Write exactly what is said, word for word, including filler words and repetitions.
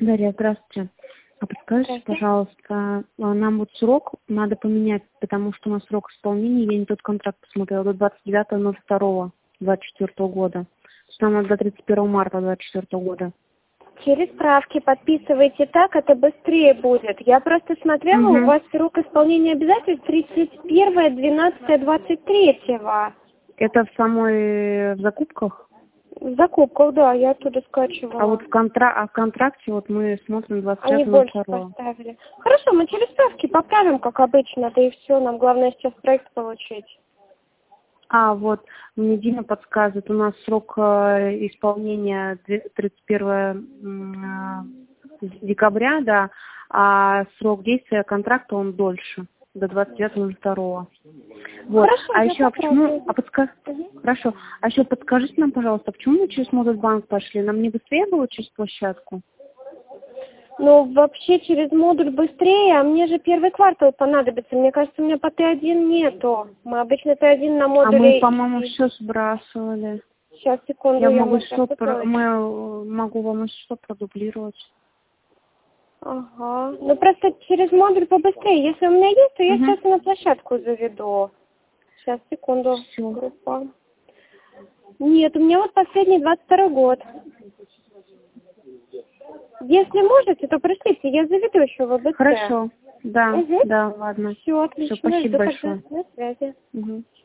Дарья, здравствуйте. А подскажите, Здравствуйте. пожалуйста, а, нам вот срок надо поменять, потому что у нас срок исполнения, я не тот контракт посмотрела, до двадцать девятого ноль второго двадцать четвёртого года. То есть нам надо до тридцать первого марта двадцать четвёртого года. Через справки подписывайте так, это быстрее будет. Я просто смотрела, у Угу. вас срок исполнения обязательств тридцать первое двенадцатое двадцать третьего. Это в самой в закупках? В закупках, да, я оттуда А скачивала. вот в, контра... а в контракте вот мы смотрим двадцать Они девятого ноль больше второго. поставили. Хорошо, мы через справки поправим, как обычно, да и все. Нам главное сейчас проект получить. А, вот, мне Дима подсказывает, у нас срок э, исполнения две- тридцать первого м, э, декабря, да, а срок действия контракта он дольше, до двадцать девятого ноль второго. Вот. Хорошо, А я еще, а почему, поправлю. а подсказ... Мгм. Хорошо, а еще подскажите нам, пожалуйста, почему мы через Модульбанк пошли? Нам не быстрее было через площадку? Ну, вообще через модуль быстрее, а мне же первый квартал понадобится. Мне кажется, у меня по Т один нету. Мы обычно Т один на А мы, модуле... по-моему, и- все сбрасывали. Сейчас, секунду, Я я могу могу все, про... точно. мы, э, могу вам все продублировать. Ага. Ну, просто через модуль побыстрее. Если у меня есть, то я Угу. сейчас и на площадку заведу. Сейчас, секунду. Все. Группа. Нет, у меня вот последний двадцать второй год. Если можете, то пришлите, я заведу еще в ВБЦ. Хорошо. Да, Угу. да, ладно. Все, Все, отлично. спасибо Жду тогда. большое. На связи. Угу.